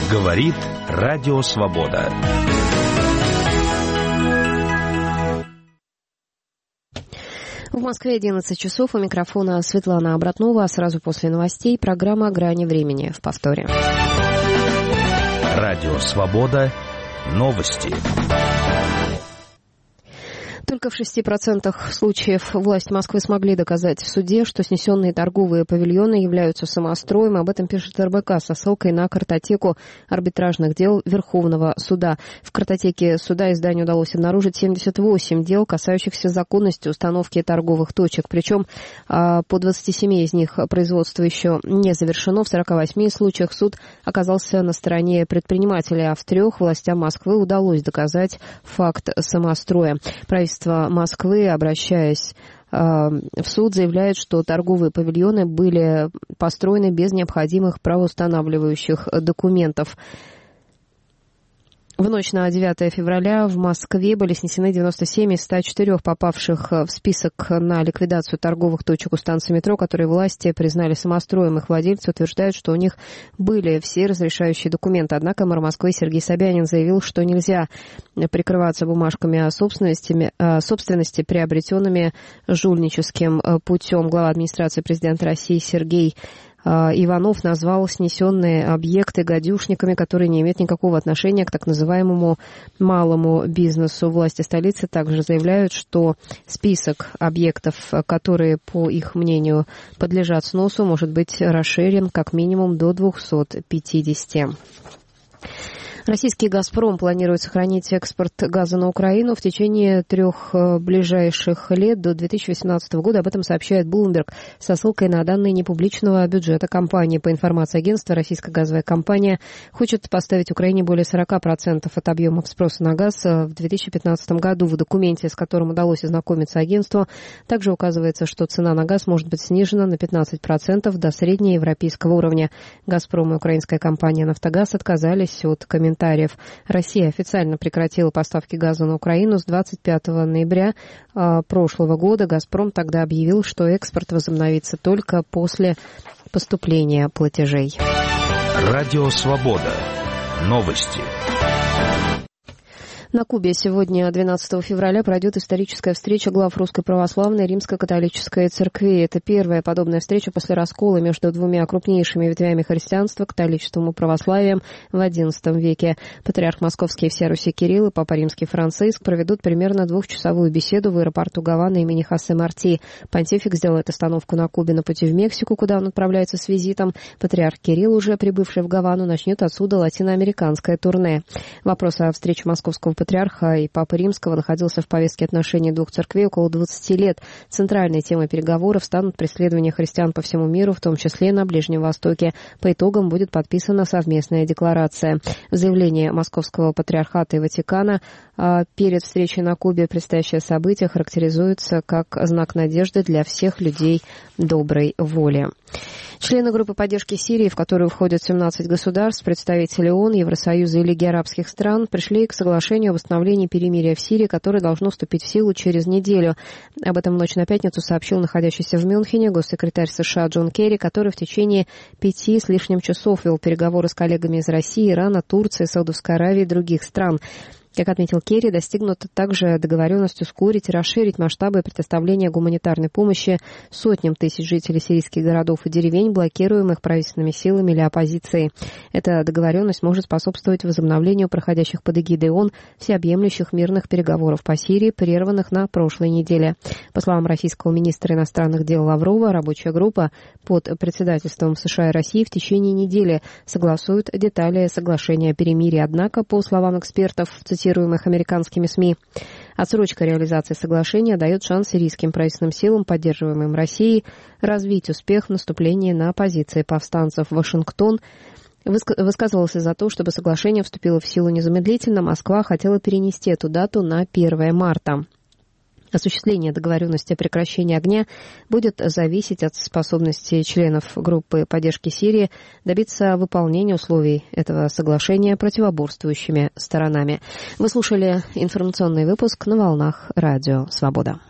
Говорит Радио Свобода. В Москве 11 часов. У микрофона Светлана Обратнова. А сразу после новостей программа «Грани времени» в повторе. Радио Свобода. Новости. Только в 6% случаев власти Москвы смогли доказать в суде, что снесенные торговые павильоны являются самостроем. Об этом пишет РБК со ссылкой на картотеку арбитражных дел Верховного суда. В картотеке суда изданию удалось обнаружить 78 дел, касающихся законности установки торговых точек. Причем по 27 из них производство еще не завершено. В 48 случаях суд оказался на стороне предпринимателя, а в 3 властям Москвы удалось доказать факт самостроя. Правительство Москвы, обращаясь в суд, заявляет, что торговые павильоны были построены без необходимых правоустанавливающих документов. В ночь на 9 февраля в Москве были снесены 97 из 104 попавших в список на ликвидацию торговых точек у станции метро, которые власти признали самостроем. Их владельцы утверждают, что у них были все разрешающие документы. Однако мэр Москвы Сергей Собянин заявил, что нельзя прикрываться бумажками о собственности, приобретенными жульническим путем. Глава администрации президента России Сергей Иванов назвал снесенные объекты гадюшниками, которые не имеют никакого отношения к так называемому малому бизнесу. Власти столицы также заявляют, что список объектов, которые, по их мнению, подлежат сносу, может быть расширен как минимум до 250. Российский «Газпром» планирует сохранить экспорт газа на Украину в течение 3 ближайших лет до 2018 года. Об этом сообщает Bloomberg со ссылкой на данные непубличного бюджета компании. По информации агентства, российская газовая компания хочет поставить Украине более 40% от объемов спроса на газ в 2015 году. В документе, с которым удалось ознакомиться агентству, также указывается, что цена на газ может быть снижена на 15% до среднеевропейского уровня. «Газпром» и украинская компания «Нафтогаз» отказались от комментариев. Россия официально прекратила поставки газа на Украину с 25 ноября прошлого года. «Газпром» тогда объявил, что экспорт возобновится только после поступления платежей. Радио Свобода. Новости. На Кубе сегодня, 12 февраля, пройдет историческая встреча глав Русской Православной и Римско-католической церквей. Это первая подобная встреча после раскола между двумя крупнейшими ветвями христианства, католичеством и православием, в XI веке. Патриарх Московский и всея Руси Кирилл и Папа Римский Франциск проведут примерно 2-часовую беседу в аэропорту Гаваны имени Хосе Марти. Понтифик сделает остановку на Кубе на пути в Мексику, куда он отправляется с визитом. Патриарх Кирилл, уже прибывший в Гавану, начнет отсюда латиноамериканское турне. Вопрос о встрече московского патриарха и Папы Римского находился в повестке отношений двух церквей около 20 лет. Центральной темой переговоров станут преследования христиан по всему миру, в том числе на Ближнем Востоке. По итогам будет подписана совместная декларация. В заявлении Московского патриархата и Ватикана перед встречей на Кубе предстоящее событие характеризуется как знак надежды для всех людей доброй воли. Члены группы поддержки Сирии, в которую входят 17 государств, представители ООН, Евросоюза и Лиги арабских стран, пришли к соглашению о восстановлении перемирия в Сирии, которое должно вступить в силу через неделю. Об этом в ночь на пятницу сообщил находящийся в Мюнхене госсекретарь США Джон Керри, который в течение 5 с лишним часов вел переговоры с коллегами из России, Ирана, Турции, Саудовской Аравии и других стран. Как отметил Керри, достигнута также договоренность ускорить и расширить масштабы предоставления гуманитарной помощи сотням тысяч жителей сирийских городов и деревень, блокируемых правительственными силами или оппозицией. Эта договоренность может способствовать возобновлению проходящих под эгидой ООН всеобъемлющих мирных переговоров по Сирии, прерванных на прошлой неделе. По словам российского министра иностранных дел Лаврова, рабочая группа под председательством США и России в течение недели согласует детали соглашения о перемирии. Однако, по словам экспертов, цитируемых американскими СМИ, отсрочка реализации соглашения дает шанс сирийским правительственным силам, поддерживаемым Россией, развить успех в наступлении на позиции повстанцев. Вашингтон высказывался за то, чтобы соглашение вступило в силу незамедлительно. Москва хотела перенести эту дату на 1 марта. Осуществление договоренности о прекращении огня будет зависеть от способности членов группы поддержки Сирии добиться выполнения условий этого соглашения противоборствующими сторонами. Вы слушали информационный выпуск на волнах Радио Свобода.